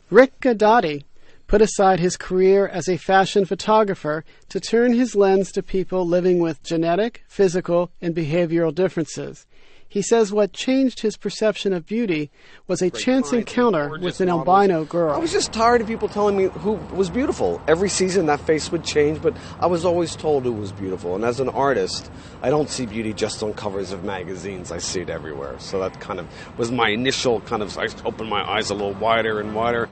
Rick Godati put aside his career as a fashion photographer to turn his lens to people living with genetic, physical, and behavioral differences. He says what changed his perception of beauty was a chance encounter with an albino girl. I was just tired of people telling me who was beautiful. Every season that face would change, but I was always told who was beautiful. And as an artist, I don't see beauty just on covers of magazines. I see it everywhere. So that kind of was my initial I opened my eyes a little wider and wider.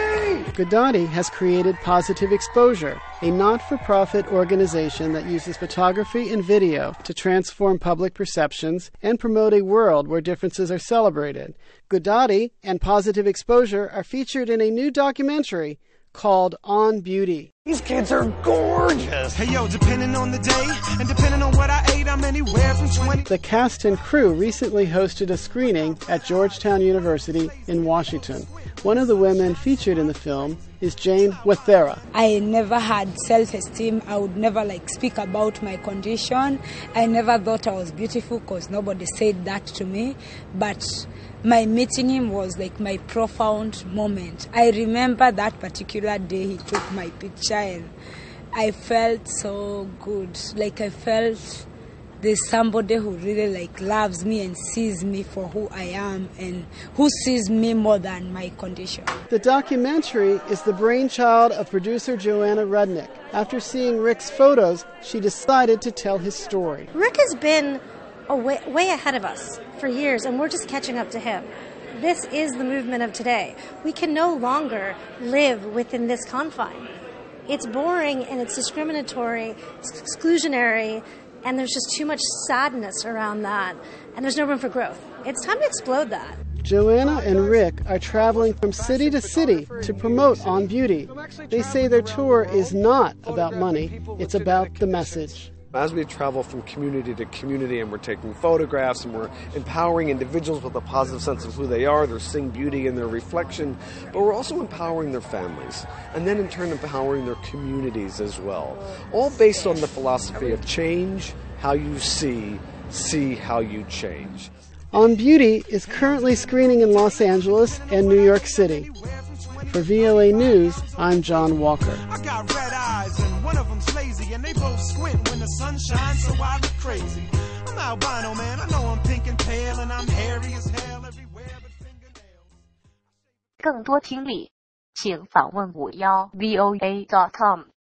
Godati has created Positive Exposure, a not-for-profit organization that uses photography and video to transform public perceptions and promote a world where differences are celebrated. Godati and Positive Exposure are featured in a new documentary called On Beauty. These kids are gorgeous. Hey yo, depending on the day and depending on what I ate, I'm anywhere from 20. The cast and crew recently hosted a screening at Georgetown University in Washington. One of the women featured in the film is Jane Wathera. I never had self-esteem. I would never speak about my condition. I never thought I was beautiful because nobody said that to me. But my meeting him was my profound moment. I remember that particular day he took my picture and I felt so good. I felt there's somebody who really loves me and sees me for who I am and who sees me more than my condition. The documentary is the brainchild of producer Joanna Rudnick. After seeing Rick's photos, she decided to tell his story. Rick has been way ahead of us for years, and we're just catching up to him. This is the movement of today. We can no longer live within this confine. It's boring and it's discriminatory, it's exclusionary, and there's just too much sadness around that, and there's no room for growth. It's time to explode that. Joanna and Rick are traveling from city to city to promote On Beauty. They say their tour is not about money, it's about the message. As we travel from community to community and we're taking photographs and we're empowering individuals with a positive sense of who they are, they're seeing beauty in their reflection, but we're also empowering their families and then in turn empowering their communities as well. All based on the philosophy of change, how you see how you change. On Beauty is currently screening in Los Angeles and New York City. For VOA News, I'm John Walker. I got red eyes and one of them's lazy and they both squint when the sun shines, so I look crazy. I'm albino, man. I know I'm pink and pale and I'm hairy as hell everywhere but fingernails. 更多听力，请访问51voa.com。